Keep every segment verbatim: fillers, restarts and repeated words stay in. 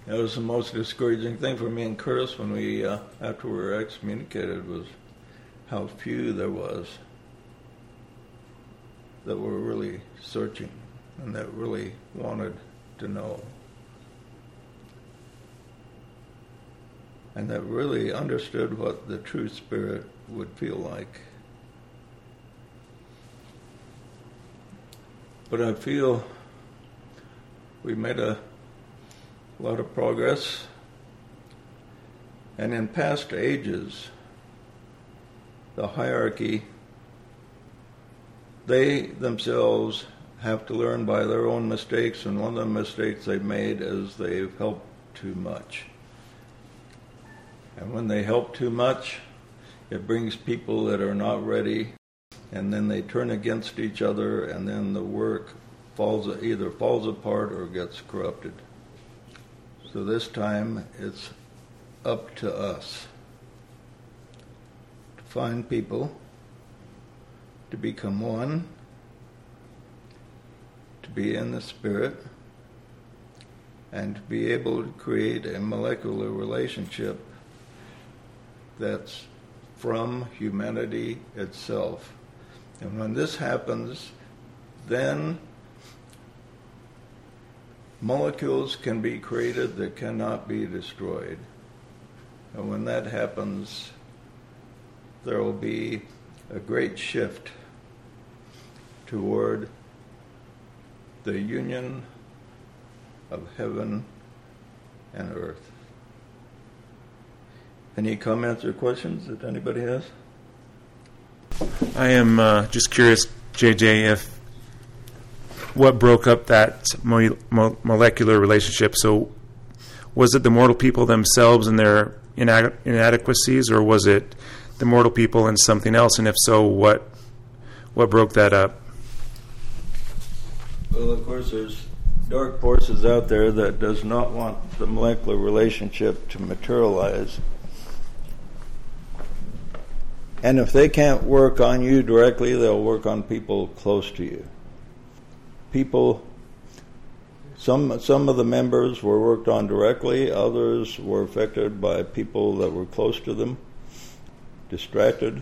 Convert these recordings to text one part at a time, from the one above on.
That was the most discouraging thing for me and Curtis when we, uh, after we were excommunicated, was how few there was that were really searching and that really wanted to know. And that really understood what the true spirit would feel like. But I feel we made a lot of progress. And in past ages, the hierarchy, they themselves have to learn by their own mistakes, and one of the mistakes they've made is they've helped too much. And when they help too much, it brings people that are not ready, and then they turn against each other, and then the work falls either falls apart or gets corrupted. So this time it's up to us to find people, to become one, to be in the Spirit, and to be able to create a molecular relationship that's from humanity itself. And when this happens, then molecules can be created that cannot be destroyed. And when that happens, there will be a great shift toward the union of heaven and earth. Any comments or questions that anybody has? I am uh, just curious, J J, if what broke up that mo- mo- molecular relationship. So was it the mortal people themselves and their inad- inadequacies, or was it the mortal people and something else? And if so, what what broke that up? Well, of course, there's dark forces out there that does not want the molecular relationship to materialize. And if they can't work on you directly, they'll work on people close to you. People, some some of the members were worked on directly, others were affected by people that were close to them, distracted,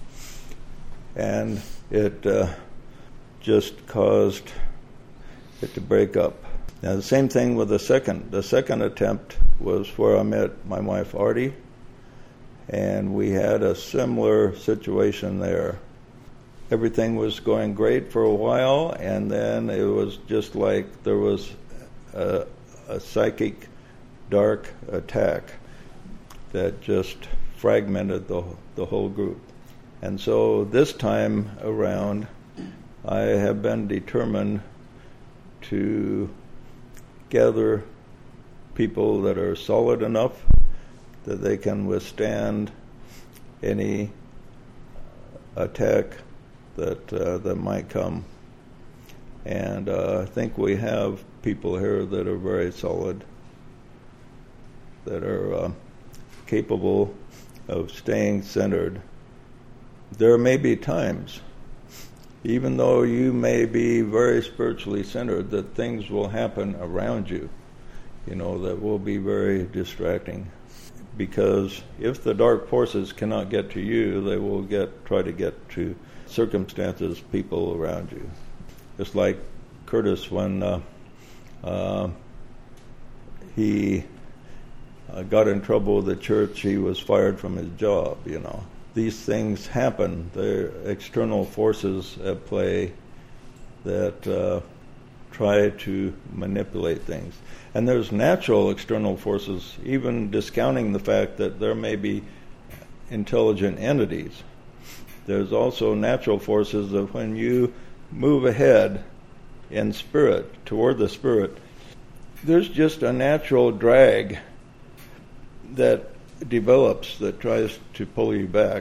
and it uh, just caused it to break up. Now the same thing with the second. The second attempt was where I met my wife Artie, and we had a similar situation there. Everything was going great for a while, and then it was just like there was a, a psychic dark attack that just fragmented the the whole group. And so this time around, I have been determined to gather people that are solid enough that they can withstand any attack that uh, that might come. And uh, I think we have people here that are very solid, that are uh, capable of staying centered. There may be times, even though you may be very spiritually centered, that things will happen around you, you know, that will be very distracting. Because if the dark forces cannot get to you, they will get try to get to circumstances, people around you. Just like Curtis, when uh, uh, he uh, got in trouble with the church, he was fired from his job, you know. These things happen. There are external forces at play that uh, try to manipulate things. And there's natural external forces, even discounting the fact that there may be intelligent entities. There's also natural forces that when you move ahead in spirit, toward the spirit, there's just a natural drag that develops that tries to pull you back.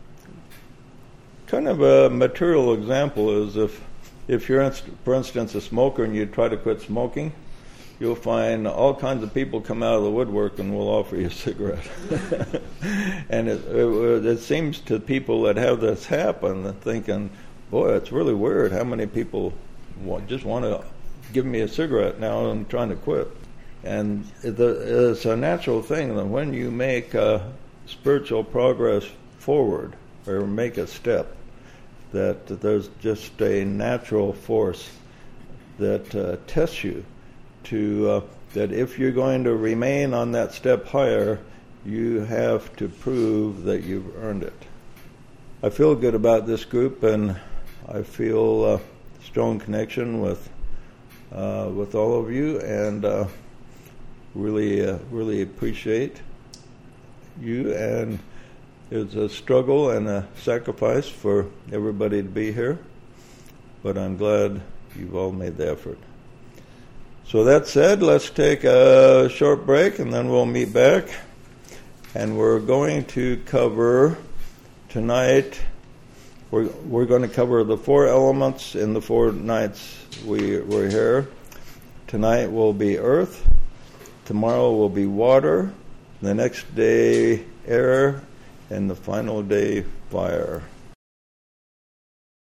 Kind of a material example is if, if you're, for instance, a smoker and you try to quit smoking, you'll find all kinds of people come out of the woodwork and will offer you a cigarette. And it, it, it seems to people that have this happen, thinking, boy, it's really weird how many people want, just want to give me a cigarette now and I'm trying to quit. And it's a natural thing that when you make uh, spiritual progress forward or make a step, that there's just a natural force that uh, tests you to uh, that if you're going to remain on that step higher, you have to prove that you've earned it. I feel good about this group, and I feel a strong connection with uh, with all of you, and uh, really uh, really appreciate you. And it's a struggle and a sacrifice for everybody to be here, but I'm glad you've all made the effort. So that said, let's take a short break and then we'll meet back. And we're going to cover tonight, we're, we're going to cover the four elements in the four nights we were here. Tonight will be earth, tomorrow will be water, the next day air, and the final day fire.